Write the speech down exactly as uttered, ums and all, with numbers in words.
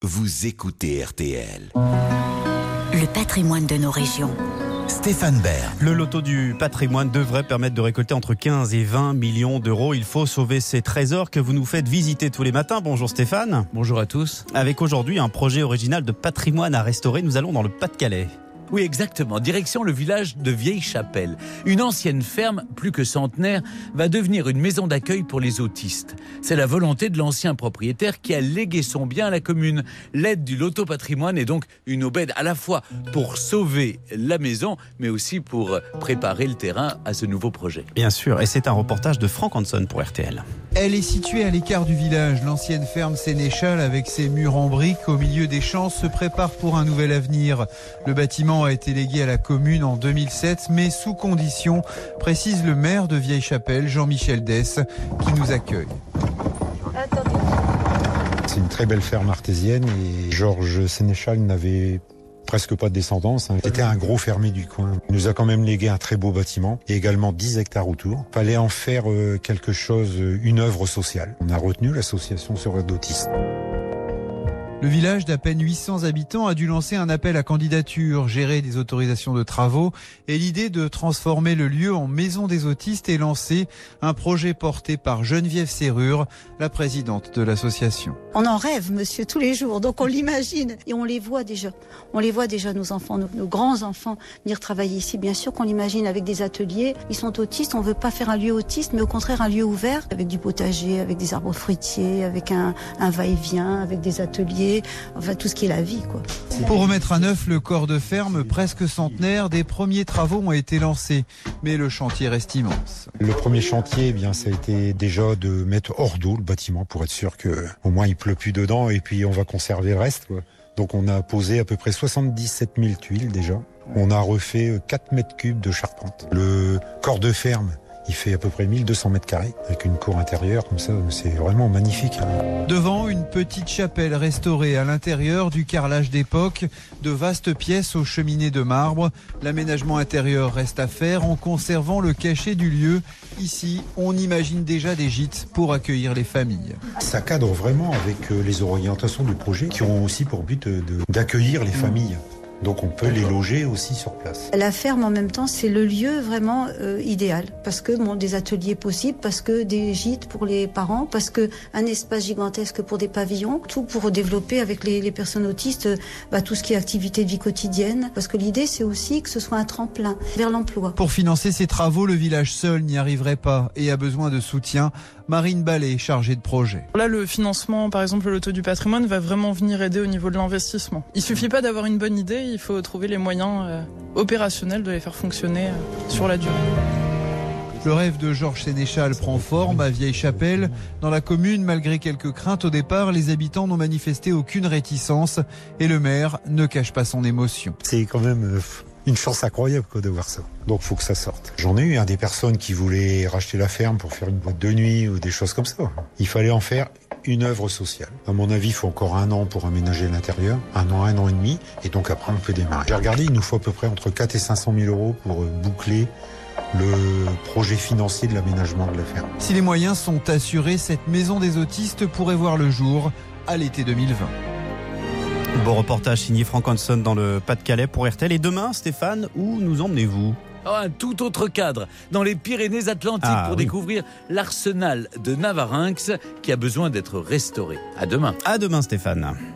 Vous écoutez R T L. Le patrimoine de nos régions. Stéphane Bern. Le loto du patrimoine devrait permettre de récolter entre quinze et vingt millions d'euros. Il faut sauver ces trésors que vous nous faites visiter tous les matins. Bonjour Stéphane. Bonjour à tous. Avec aujourd'hui un projet original de patrimoine à restaurer. Nous allons dans le Pas-de-Calais. Oui, exactement. Direction le village de Vieille-Chapelle. Une ancienne ferme, plus que centenaire, va devenir une maison d'accueil pour les autistes. C'est la volonté de l'ancien propriétaire qui a légué son bien à la commune. L'aide du loto patrimoine est donc une aubaine à la fois pour sauver la maison, mais aussi pour préparer le terrain à ce nouveau projet. Bien sûr, et c'est un reportage de Franck Hanson pour R T L. Elle est située à l'écart du village. L'ancienne ferme Sénéchal, avec ses murs en briques au milieu des champs, se prépare pour un nouvel avenir. Le bâtiment a été légué à la commune en deux mille sept, mais sous condition, précise le maire de Vieille-Chapelle, Jean-Michel Dess, qui nous accueille. C'est une très belle ferme artésienne et Georges Sénéchal n'avait presque pas de descendance. C'était un gros fermier du coin. Il nous a quand même légué un très beau bâtiment et également dix hectares autour. Il fallait en faire quelque chose, une œuvre sociale. On a retenu l'association Sœurs d'autistes. Le village d'à peine huit cents habitants a dû lancer un appel à candidature, gérer des autorisations de travaux et l'idée de transformer le lieu en maison des autistes est lancée. Un projet porté par Geneviève Serrure, la présidente de l'association. On en rêve, monsieur, tous les jours, donc on l'imagine et on les voit déjà. On les voit déjà, nos enfants, nos, nos grands-enfants venir travailler ici. Bien sûr qu'on l'imagine avec des ateliers. Ils sont autistes, on ne veut pas faire un lieu autiste, mais au contraire un lieu ouvert, avec du potager, avec des arbres fruitiers, avec un, un va-et-vient, avec des ateliers. Enfin, tout ce qui est la vie, quoi. Pour remettre à neuf le corps de ferme presque centenaire, des premiers travaux ont été lancés. Mais le chantier reste immense. Le premier chantier, eh bien, ça a été déjà de mettre hors d'eau le bâtiment pour être sûr qu'au moins il ne pleut plus dedans et puis on va conserver le reste, quoi. Donc on a posé à peu près soixante-dix-sept mille tuiles déjà. On a refait quatre mètres cubes de charpente. Le corps de ferme, il fait à peu près mille deux cents mètres carrés avec une cour intérieure comme ça, c'est vraiment magnifique. Devant, une petite chapelle restaurée à l'intérieur du carrelage d'époque, de vastes pièces aux cheminées de marbre. L'aménagement intérieur reste à faire en conservant le cachet du lieu. Ici, on imagine déjà des gîtes pour accueillir les familles. Ça cadre vraiment avec les orientations du projet qui ont aussi pour but de, d'accueillir les familles. Donc on peut les loger aussi sur place. La ferme en même temps, c'est le lieu vraiment euh, idéal. Parce que bon, des ateliers possibles, parce que des gîtes pour les parents, parce que un espace gigantesque pour des pavillons. Tout pour développer avec les, les personnes autistes euh, bah, tout ce qui est activité de vie quotidienne. Parce que l'idée, c'est aussi que ce soit un tremplin vers l'emploi. Pour financer ces travaux, le village seul n'y arriverait pas et a besoin de soutien. Marine Ballet, chargée de projet. Là, le financement, par exemple, le loto du patrimoine, va vraiment venir aider au niveau de l'investissement. Il suffit pas d'avoir une bonne idée, il faut trouver les moyens euh, opérationnels de les faire fonctionner euh, sur la durée. Le rêve de Georges Sénéchal prend forme à Vieille-Chapelle. Dans la commune, malgré quelques craintes au départ, les habitants n'ont manifesté aucune réticence et le maire ne cache pas son émotion. C'est quand même euh, une chance incroyable quoi, de voir ça. Donc il faut que ça sorte. J'en ai eu hein, des personnes qui voulaient racheter la ferme pour faire une boîte de nuit ou des choses comme ça. Il fallait en faire une œuvre sociale. À mon avis, il faut encore un an pour aménager l'intérieur, un an, un an et demi, et donc après on peut démarrer. J'ai regardé, il nous faut à peu près entre quatre et cinq cent mille euros pour boucler le projet financier de l'aménagement de la ferme. Si les moyens sont assurés, cette maison des autistes pourrait voir le jour à l'été deux mille vingt. Beau reportage signé Franck Hanson dans le Pas-de-Calais pour R T L. Et demain, Stéphane, où nous emmenez-vous ? Oh, un tout autre cadre, dans les Pyrénées-Atlantiques, ah, pour oui. découvrir l'arsenal de Navarinx qui a besoin d'être restauré. À demain. À demain, Stéphane.